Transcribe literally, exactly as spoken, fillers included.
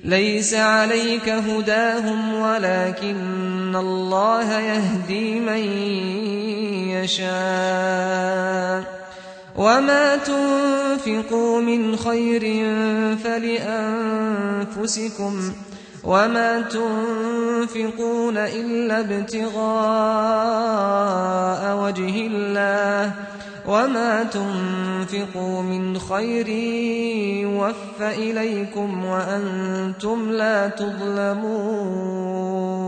ليس عليك هداهم ولكن الله يهدي من يشاء وما تنفقوا من خير فلأنفسكم وما تنفقون إلا ابتغاء وجه الله وما تنفقوا من خير يوفى إليكم وأنتم لا تظلمون